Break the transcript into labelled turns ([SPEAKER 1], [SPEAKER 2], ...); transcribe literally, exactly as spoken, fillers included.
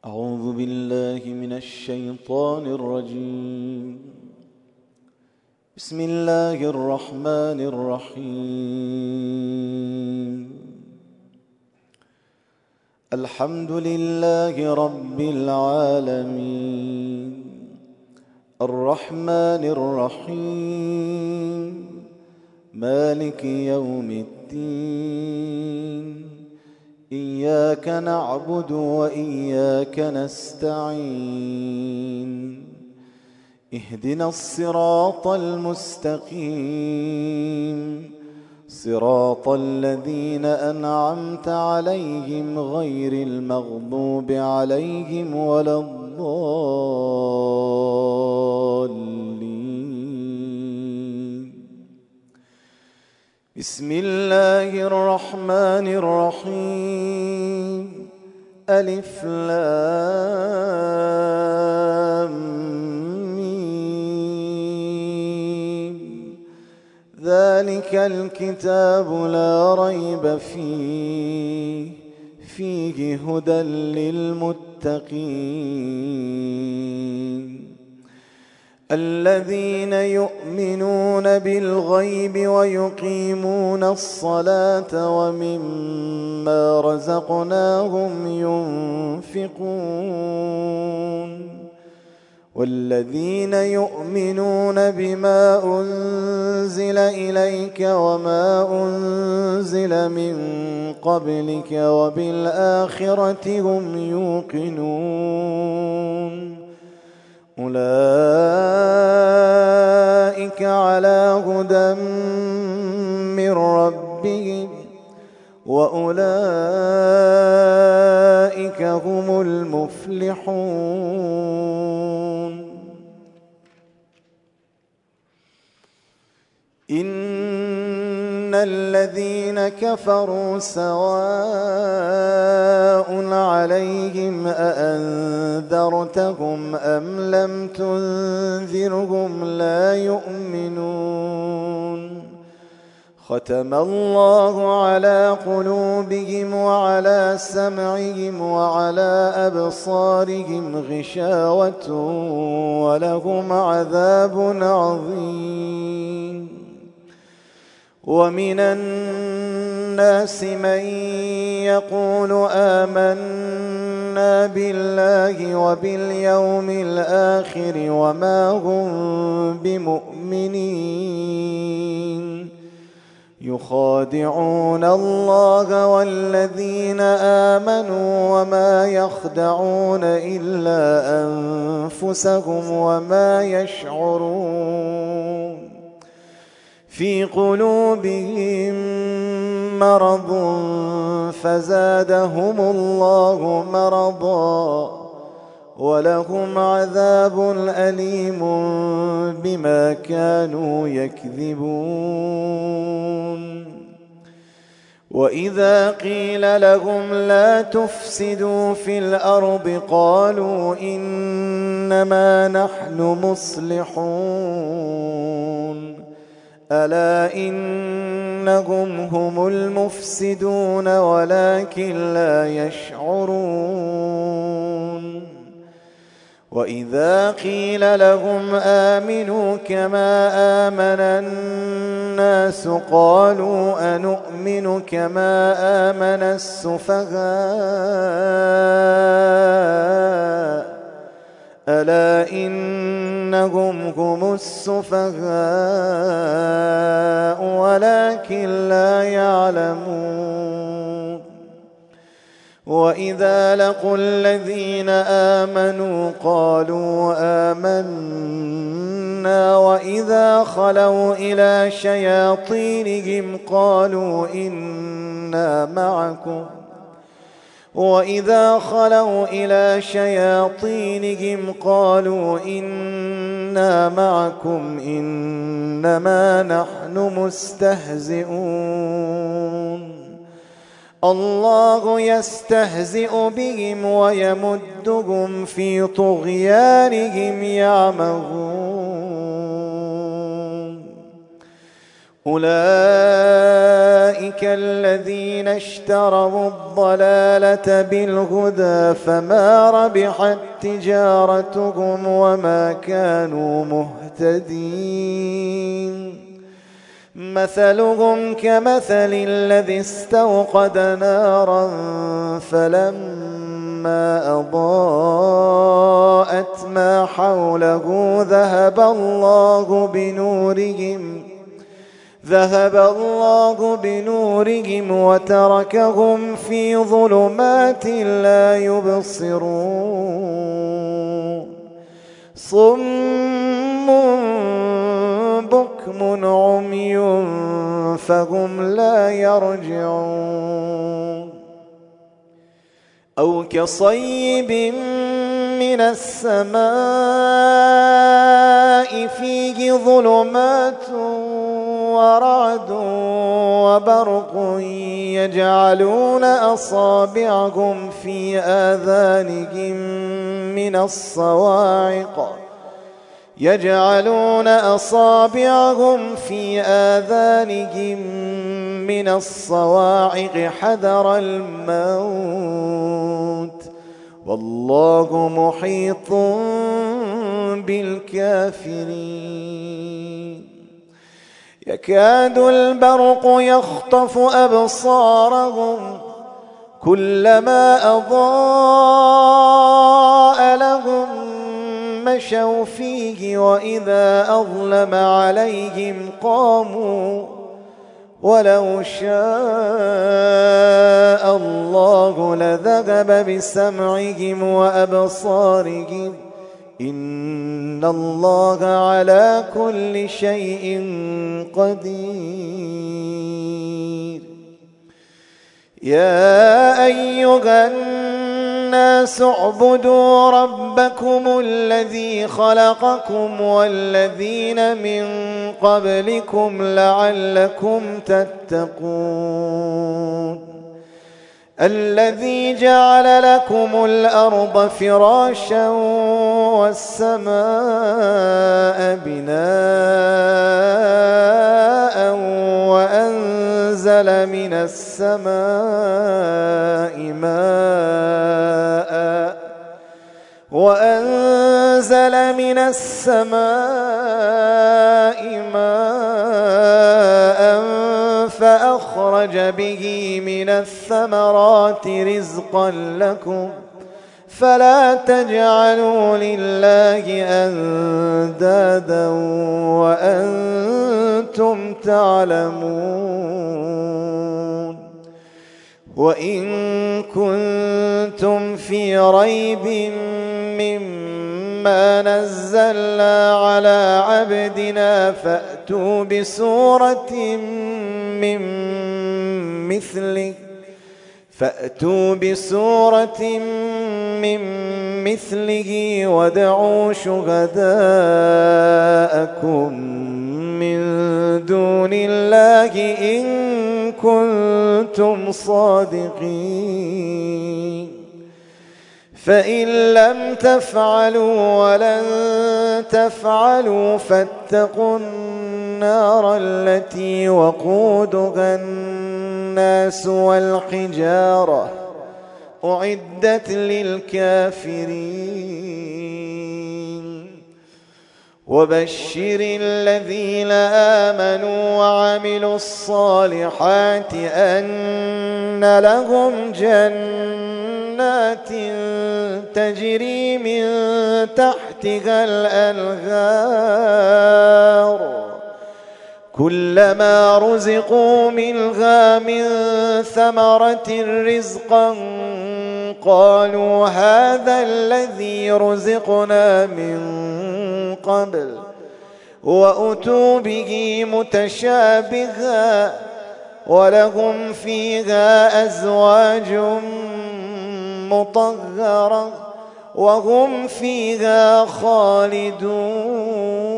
[SPEAKER 1] أعوذ بالله من الشيطان الرجيم. بسم الله الرحمن الرحيم. الحمد لله رب العالمين الرحمن الرحيم مالك يوم الدين. إياك نعبد وإياك نستعين. اهدنا الصراط المستقيم صراط الذين أنعمت عليهم غير المغضوب عليهم ولا الضالين. بسم الله الرحمن الرحيم. ألف لام ميم. ذلك الكتاب لا ريب فيه فيه هدى للمتقين الذين يؤمنون بالغيب ويقيمون الصلاة ومما رزقناهم ينفقون والذين يؤمنون بما أنزل إليك وما أنزل من قبلك وبالآخرة هم يوقنون أولئك على هدى من ربهم وأولئك هم المفلحون. إن الذين كفروا سواء عليهم أأنذرتهم أم لم تنذرهم لا يؤمنون. ختم الله على قلوبهم وعلى سمعهم وعلى أبصارهم غشاوة ولهم عذاب عظيم. ومن الناس من يقول آمنا بالله وباليوم الآخر وما هم بمؤمنين يخادعون الله والذين آمنوا وما يخدعون إلا أنفسهم وما يشعرون. في قلوبهم مرض فزادهم الله مرضا ولهم عذاب أليم بما كانوا يكذبون. وإذا قيل لهم لا تفسدوا في الأرض قالوا إنما نحن مصلحون ألا إنهم هم المفسدون ولكن لا يشعرون. وإذا قيل لهم آمنوا كما آمن الناس قالوا أنؤمن كما آمن السفهاء ألا إنهم هم السفهاء ولكن لا يعلمون. وإذا لقوا الذين آمنوا قالوا آمنا وإذا خلوا إلى شياطينهم قالوا إنا معكم وإذا خلوا إلى شياطينهم قالوا إنا معكم إنما نحن مستهزئون. الله يستهزئ بهم ويمدهم في طغيانهم يعمهون. أولئك الذين اشتروا الضلالة بالهدى فما ربحت تجارتهم وما كانوا مهتدين مثلهم كمثل الذي استوقد نارا فلما أضاءت ما حوله ذهب الله بنورهم ذهب الله بنورهم وتركهم في ظلمات لا يبصرون صم بكم عمي فهم لا يرجعون أو كصيب من السماء فيه ظلمات ورعد وبرق يجعلون أصابعهم في آذانهم من الصواعق يجعلون أصابعهم في آذانهم من الصواعق حذر الموت والله محيط بالكافرين يكاد البرق يخطف أبصارهم كلما أضاء لهم مشوا فيه وإذا أظلم عليهم قاموا ولو شاء الله لذهب بسمعهم وأبصارهم إن الله على كل شيء قدير يا أيها الناس اعبدوا ربكم الذي خلقكم والذين من قبلكم لعلكم تتقون الذي جعل لكم الأرض فراشا والسماء بناء وأنزل من السماء ماء وأنزل من السماء ماء فأخرج به من الثمرات رزقا لكم فلا تجعلوا لله أندادا وأنتم تعلمون وإن كنتم في ريب مما نزلنا على عبدنا فأتوا بسورة من مثله فأتوا بسورة من مثله وادعوا شهداءكم من دون الله إن كنتم صادقين فإن لم تفعلوا ولن تفعلوا فاتقوا النار التي وقودها الناس والحجارة أعدت للكافرين وبشر الذين آمنوا وعملوا الصالحات أن لهم جنات تجري من تحتها الأنهار كلما رزقوا منها من ثمرة رزقا قالوا هذا الذي رزقنا من قبل وأتوا به متشابها ولهم فيها أزواج مطهرة وهم فيها خالدون